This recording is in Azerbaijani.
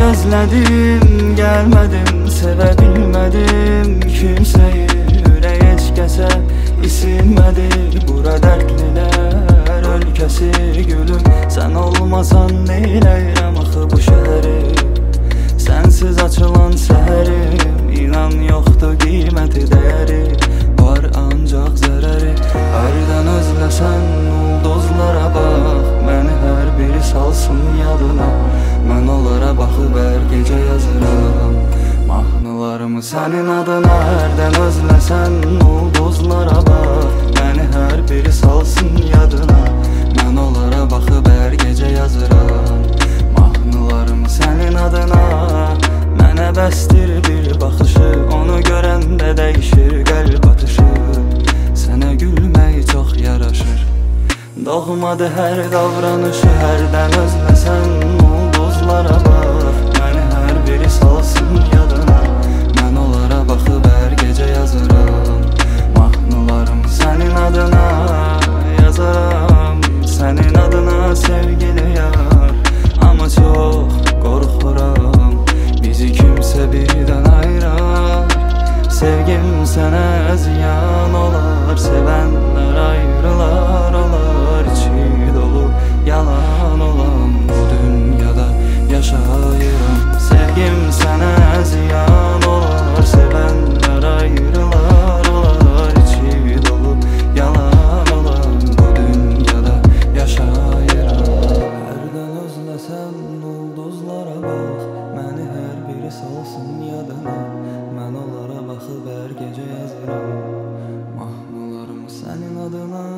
özledim, gelmedim, sevebilmedim kimseyi. Ürək heç kəsə isinmədi, bura dərdlilər ölkəsi. Gülüm, sən olmasan neyləyirəm axı bu şəhəri? Sənsiz açılan səhərim, inan yoxdur qiyməti, dəyəri. Var ancaq zərəri. Hərdən özləsən ulduzlara bax, məni hər biri salsın yadına. Mən onlara baxıb hər gecə yazıram mahnılarımı sənin adına. Hərdən özləsən ulduzlara bax, məni hər biri salsın yadına. Mən onlara baxıb hər gecə yazıram mahnılarımı sənin adına. Mənə bəsdir bir baxışı, onu görəndə dəyişir qəlb atışı. Sənə gülmək çox yaraşır, doğmadı hər davranışı. Hərdən özləsən ulduzlara bax, məni hər biri salsın yadına. Mən onlara baxıb hər gecə yazıram mahnılarımı sənin adına. Yazaram sənin adına sevgili yar, amma çox qorxuram bizi kimsə birdən ayırar. Sevgim sənə ziyan olar, sevənlər ayrılar olar. İçi dolu yalan olan bu dünyada yaşayıram. Sevgim sənə ziyan olar, sevənlər ayrılar olar. İçi dolu yalan olan bu dünyada yaşayıram. Hərdən özləsən ulduzlara bax, məni hər biri salsın yadına. Mən onlara baxıb hər gecə yazıram mahnılarımı sənin adına.